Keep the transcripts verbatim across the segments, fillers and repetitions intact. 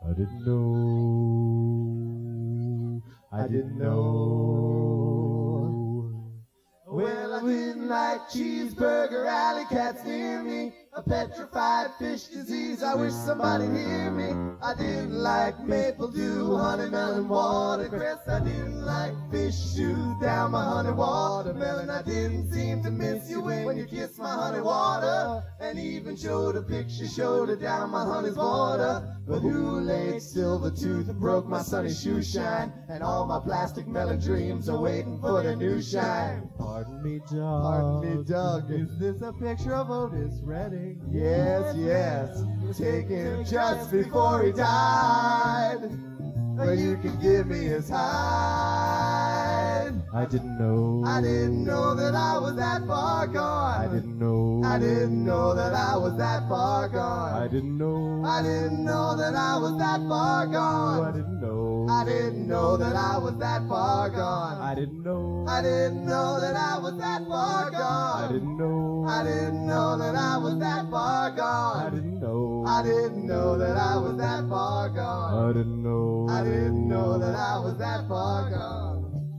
I didn't know. I didn't know. Well, I didn't like cheeseburger, alley cats near me, a petrified fish disease, I wish somebody'd hear me. I didn't like maple dew, honey melon, watercress. I didn't like fish shoot down my honey watermelon. I didn't seem to miss you when you kissed my honey water, and even showed a picture, showed it down my honey's border. But who laid silver tooth and broke my sunny shoe shine, and all my plastic melon dreams are waiting for the new shine. Pardon me, Doug. Pardon me, Doug. Is this a picture of Otis Redding? Yes, yes, taken just before he died. But you can give me his hide. I didn't know. I didn't know that I was that far gone. I didn't know. I didn't know that I was that far gone. I didn't know. I didn't know that I was that far gone. I didn't know. I didn't know that I was that far gone. I didn't know. I didn't know that I was that far gone. I didn't know. I didn't know that I was that far gone. I didn't know. I didn't know that I was that far gone. I didn't know. I didn't know that I was that far gone.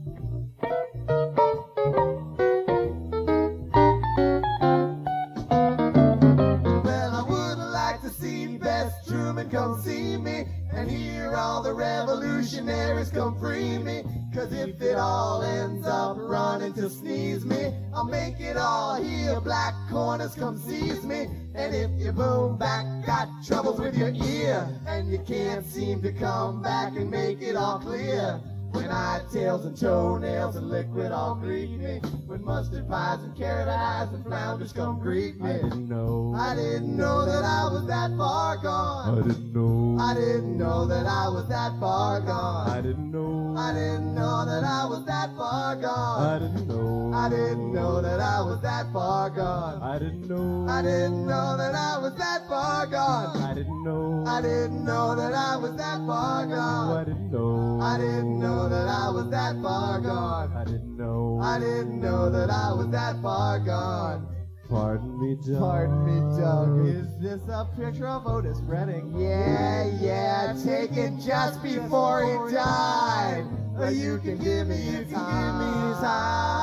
Well, I would like to see Bess Truman come see me, and hear all the revolutionaries come free me. Cause if it all ends up running to sneeze me, I'll make it all here, black corners come seize me. And if your boom back got troubles with your ear, and you can't seem to come back and make it all clear, when eye tails and toenails and liquid all greet me, when mustard pies and carrot eyes and flounders come greet me. I didn't know. I didn't know that I was that far gone. I didn't know. I didn't know that I was that far gone. I didn't know. I didn't know that I was that far gone. I didn't know. I didn't know that I was that far gone. I didn't know. I didn't know that I was that far gone. I didn't know. I didn't know that I was that far gone. I didn't know. I didn't know that I was that far gone. I didn't know. I didn't know that I was that far gone. Pardon me, Doug. Pardon me, Doug. Is this a picture of Otis Redding? Yeah, yeah, taken just before he died. But you can give me his high.